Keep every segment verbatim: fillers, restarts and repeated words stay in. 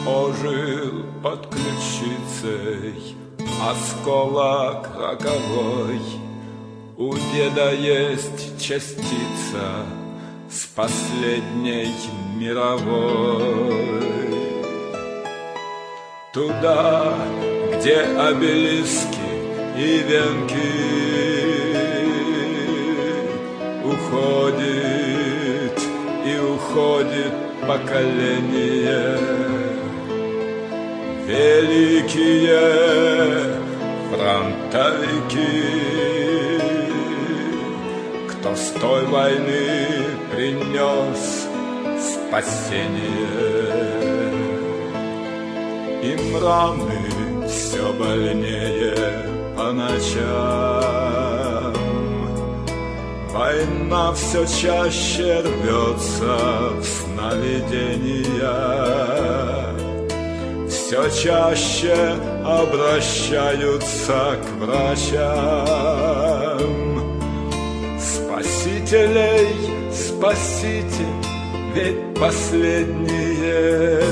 ожил под ключицей осколок роковой. У деда есть частица с последней мировой. Туда, где обелиски и венки, уходит и уходит поколение. Великие фронтовики, кто с той войны принес спасение. Им раны все больнее по ночам, война все чаще рвется в сновидения, все чаще обращаются к врачам. Спасителей спасите, ведь последние.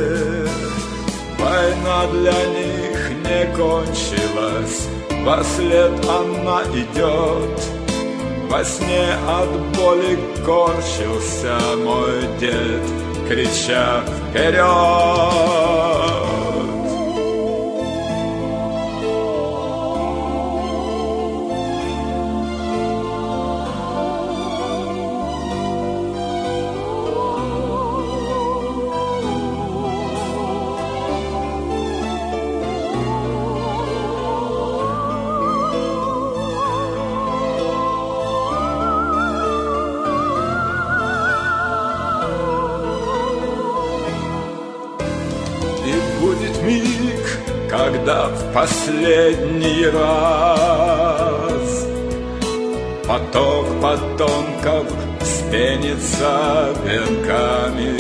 Война для них не кончилась, вослед она идет. Во сне от боли корчился мой дед, крича вперед. Будет миг, когда в последний раз поток потомков вспенится венками.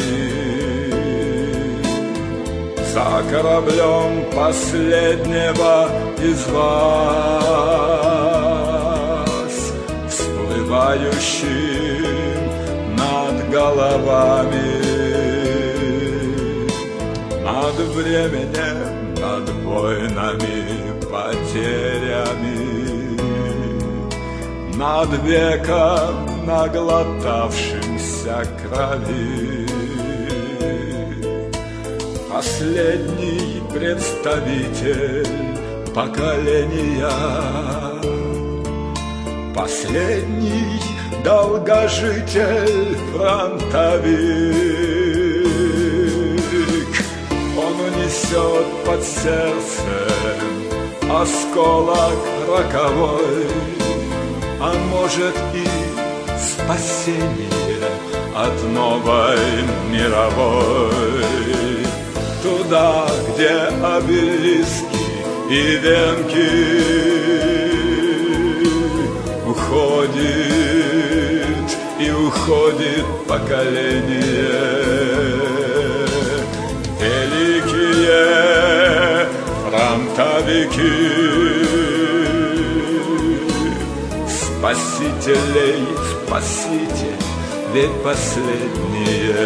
За кораблем последнего из вас, всплывающим над головами. Над временем, над войнами, потерями, над веком наглотавшимся крови. Последний представитель поколения, последний долгожитель фронтовик. Он унесет под сердцем осколок роковой, а может и спасение от новой мировой. Туда, где обелиски и венки, уходит и уходит поколение. Великие фронтовики, спасителей спасите, ведь последние.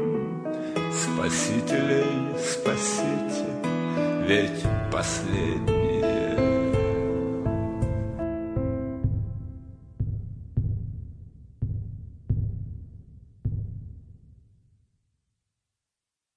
Спасителей спасите, ведь последний.